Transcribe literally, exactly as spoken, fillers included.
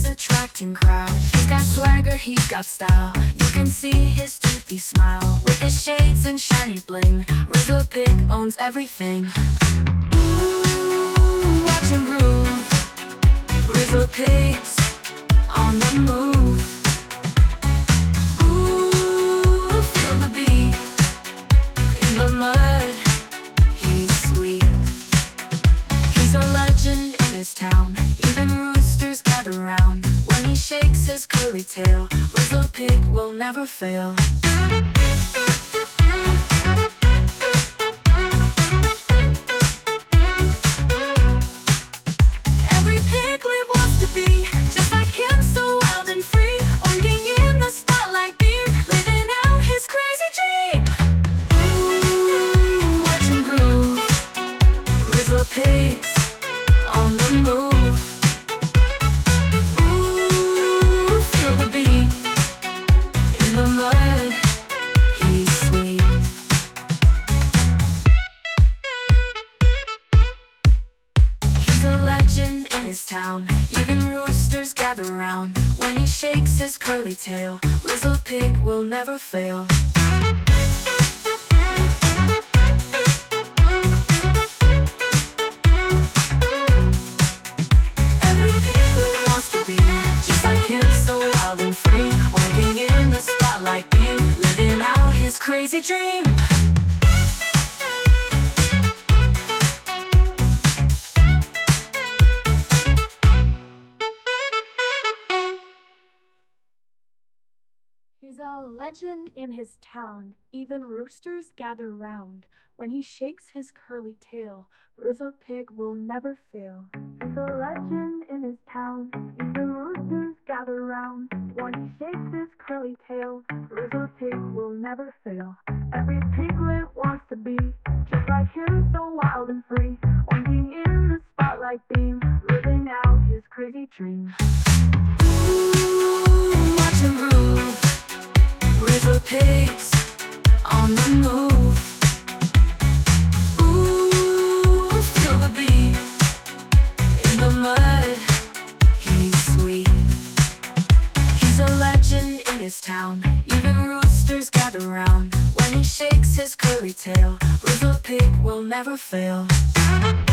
attracting crowds. He's got swagger, he's got style. You can see his toothy smile. With his shades and shiny bling, Rizzo Pig owns everything. Ooh, watch him groove. Rizzo Pig's on the move. Ooh, feel the beat in the mud. He's sweet. He's a legend in his town. Even roosters gather round when he shakes his curly tail. Rizzo Pig will never fail. Every piglet wants to be just like him, so wild and free, orging in the spotlight beam, living out his crazy dream. Ooh, watch him groove. Rizzo Pig's on the move. Ooh, feel the beat in the mud. He's sweet. He's a legend in his town. Even roosters gather round when he shakes his curly tail. Rizzo Pig will never fail. Every piglet wants to be just like him, so wild and free, working in the spotlight beam, living out his crazy dream. He's a legend in his town. Even roosters gather round when he shakes his curly tail. Rizzo Pig will never fail. He's a legend in his town. Even roosters gather round when he shakes his curly tail. Rizzo Pig will never fail. Every piglet wants to be just like him, so wild and free, orging in the spotlight beam, living out his crazy dream. Ooh, watch him groove. Rizzo Pig's on the move. Ooh, feel the beat in the mud. He's sweet. He's a legend in his town. Even roosters gather round when he shakes his curly tail. Rizzo Pig will never fail.